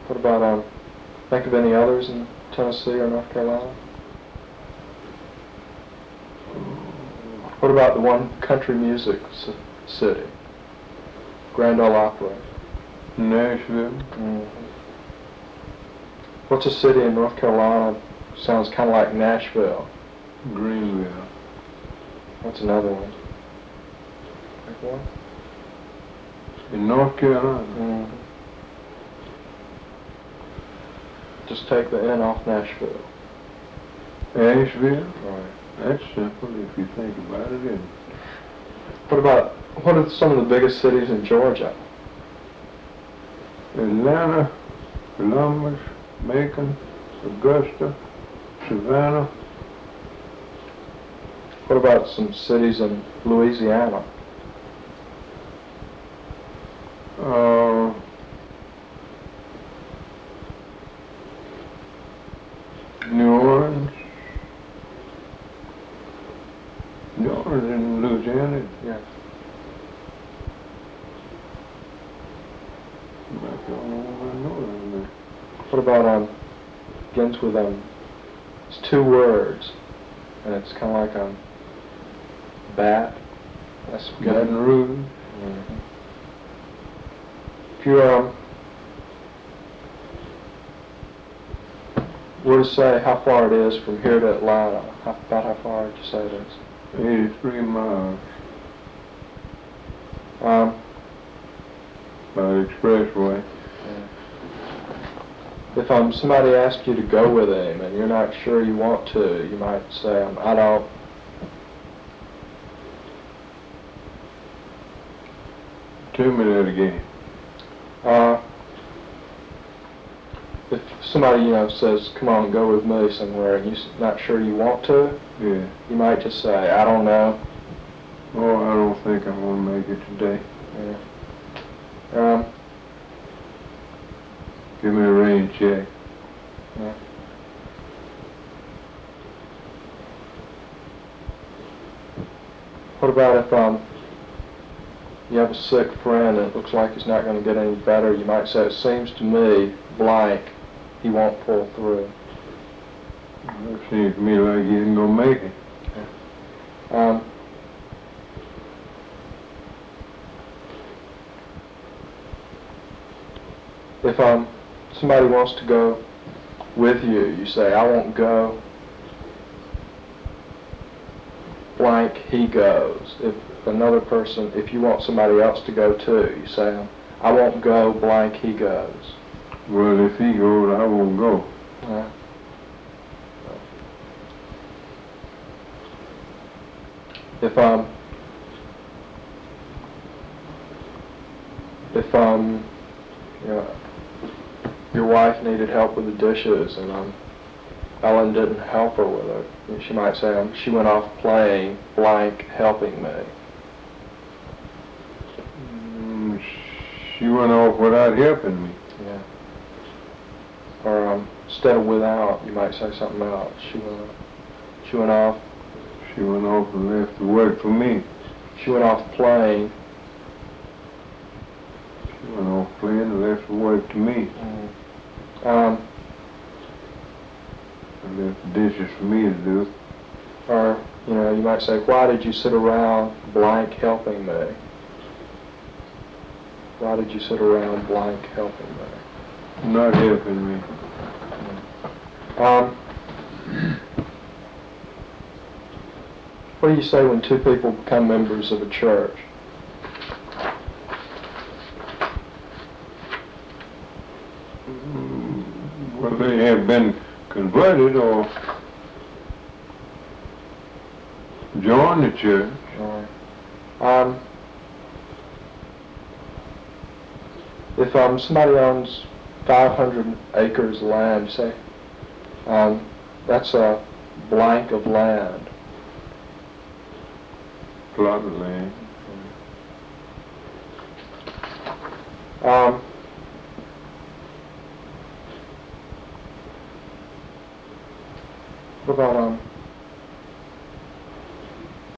What about, think of any others in Tennessee or North Carolina? What about the one country music city? Grand Ole Opry. Nashville. Mm-hmm. What's a city in North Carolina? Sounds kind of like Nashville. Greenville. What's another one? Like one? In North Carolina. Mm-hmm. Just take the N off Nashville. Asheville. Right. That's simple if you think about it, isn't it? What are some of the biggest cities in Georgia? Atlanta, Columbus, Macon, Augusta, Savannah. What about some cities in Louisiana? New Orleans. New Orleans in Louisiana. Yeah. That's the only one I know down there. What about, begins with, it's two words, and it's kind of like, bat. That's good. Baton Rouge. Mm-hmm. If you, were to say how far it is from here to Atlanta, about how far would you say it is? 83 miles. Um, By the expressway. If somebody asks you to go with him and you're not sure you want to, you might say, I don't. Tell me that again. If somebody, says, come on, go with me somewhere, and you're not sure you want to, Yeah. you might just say, I don't know. Oh, I don't think I'm going to make it today. Yeah. Give me a rain check. Yeah. What about if you have a sick friend and it looks like he's not going to get any better? You might say, it seems to me, blank, he won't pull through. It seems to me like he isn't going to make it. If somebody wants to go with you, you say, I won't go, blank, he goes. If another person, if you want somebody else to go too, you say, I won't go, blank, he goes. Well, if he goes, I won't go. If your wife needed help with the dishes and Ellen didn't help her with it, she might say, she went off playing, blank, helping me. She went off without helping me. Yeah. Or instead of without, you might say something else. She went off. She went off and left the work for me. She went off playing. She went off playing and left the work to me. And left the dishes for me to do. Or, you might say, why did you sit around, blank, helping me? Why did you sit around, blank, helping me? Not helping me. What do you say when two people become members of a church? Well, they have been converted or joined the church. If somebody owns 500 acres of land, say, that's a blank of land. Plot of land. What about